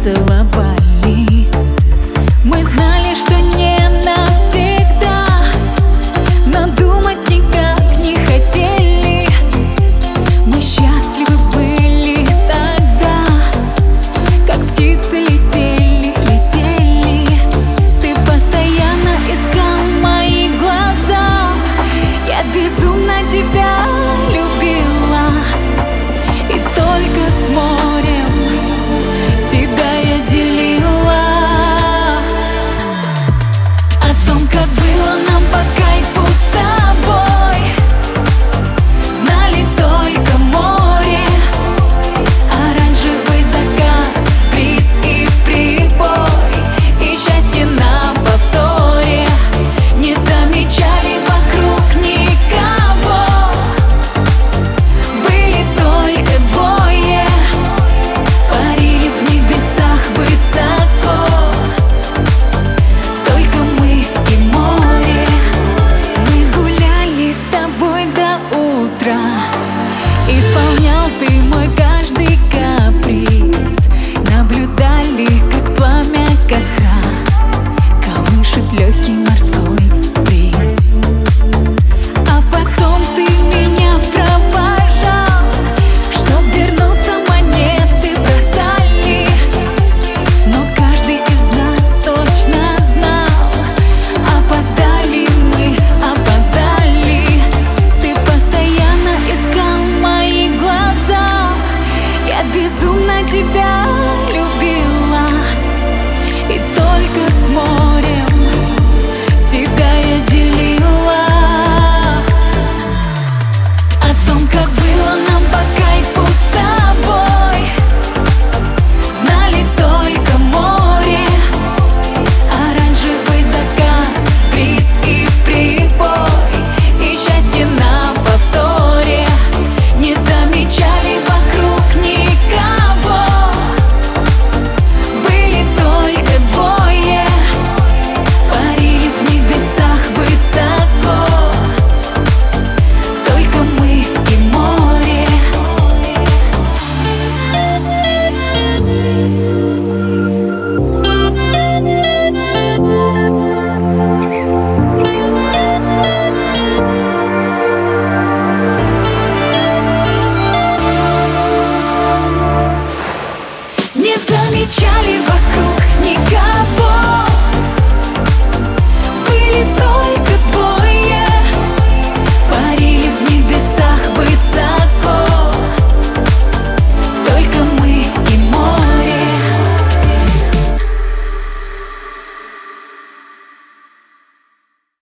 целовались. Мы знали, что не навсегда, но думать никак не хотели. Мы счастливы были тогда, как птицы летели, летели. Ты постоянно искал мои глаза, я безумно тебя любила. И только с морем тебя я делила. О том, как было нам по кайфу с тобой, знали только море. Оранжевый закат, бриз и прибой, и счастье на повторе. Не замечали вокруг никого, были только двое. Парили в небесах высоко, только мы и море. Мы гуляли с тобой до утра, исполнял ты мой каждый каприз. Наблюдали, как пламя костра колышет легкий морской бриз. А потом ты меня провожал, чтоб вернуться, монеты бросали. Но каждый из нас точно знал, опоздали мы, опоздали. Ты постоянно искал мои глаза, я безумно тебя любила.